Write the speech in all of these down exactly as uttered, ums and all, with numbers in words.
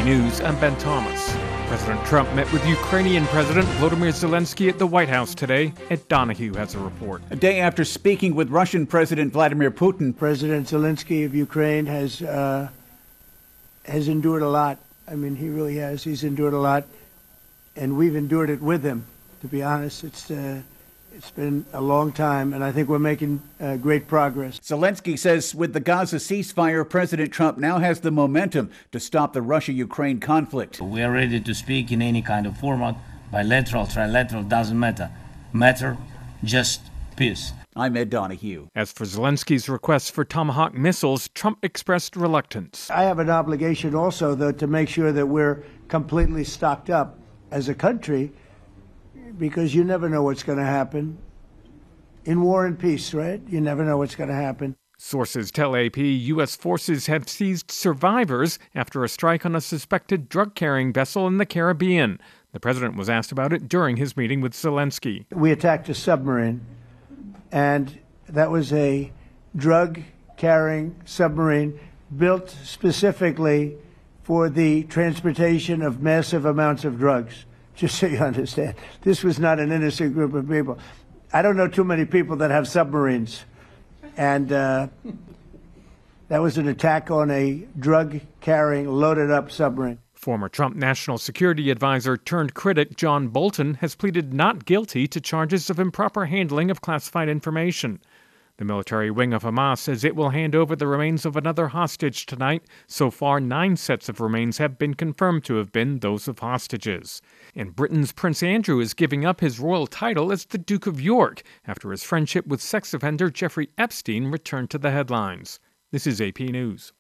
News, I'm Ben Thomas. President Trump met with Ukrainian President Volodymyr Zelensky at the White House today. Ed Donahue has a report. A day after speaking with Russian President Vladimir Putin, President Zelensky of Ukraine has uh, has endured a lot. I mean, he really has. He's endured a lot, and we've endured it with him. To be honest, it's uh, it's been a long time, and I think we're making uh, great progress. Zelensky says with the Gaza ceasefire, President Trump now has the momentum to stop the Russia-Ukraine conflict. We are ready to speak in any kind of format, bilateral, trilateral, doesn't matter. Matter, just peace. I'm Ed Donahue. As for Zelensky's request for Tomahawk missiles, Trump expressed reluctance. I have an obligation also, though, to make sure that we're completely stocked up as a country, because you never know what's going to happen. In war and peace, right? You never know what's going to happen. Sources tell A P U S forces have seized survivors after a strike on a suspected drug-carrying vessel in the Caribbean. The president was asked about it during his meeting with Zelensky. We attacked a submarine, and that was a drug-carrying submarine built specifically for the transportation of massive amounts of drugs. Just so you understand, this was not an innocent group of people. I don't know too many people that have submarines. And uh, that was an attack on a drug-carrying, loaded-up submarine. Former Trump National Security Advisor turned critic John Bolton has pleaded not guilty to charges of improper handling of classified information. The military wing of Hamas says it will hand over the remains of another hostage tonight. So far, nine sets of remains have been confirmed to have been those of hostages. And Britain's Prince Andrew is giving up his royal title as the Duke of York after his friendship with sex offender Jeffrey Epstein returned to the headlines. This is A P News.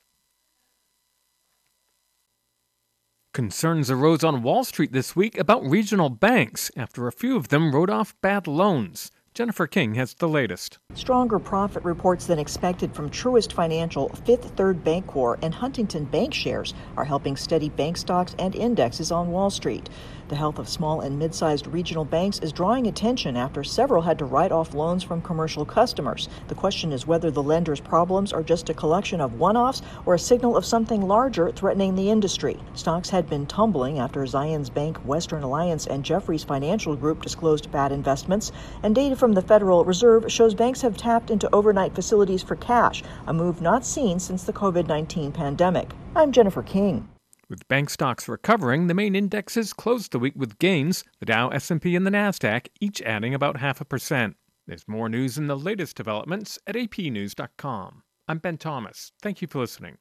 Concerns arose on Wall Street this week about regional banks after a few of them wrote off bad loans. Jennifer King has the latest. Stronger profit reports than expected from Truist Financial, Fifth Third Bancorp, and Huntington Bank shares are helping steady bank stocks and indexes on Wall Street. The health of small and mid-sized regional banks is drawing attention after several had to write off loans from commercial customers. The question is whether the lenders' problems are just a collection of one-offs or a signal of something larger threatening the industry. Stocks had been tumbling after Zions Bank, Western Alliance, and Jefferies Financial Group disclosed bad investments, and data from the Federal Reserve shows banks have tapped into overnight facilities for cash, a move not seen since the covid nineteen pandemic. I'm Jennifer King. With bank stocks recovering, the main indexes closed the week with gains, the Dow, S and P, and the Nasdaq each adding about half a percent. There's more news and the latest developments at A P news dot com. I'm Ben Thomas. Thank you for listening.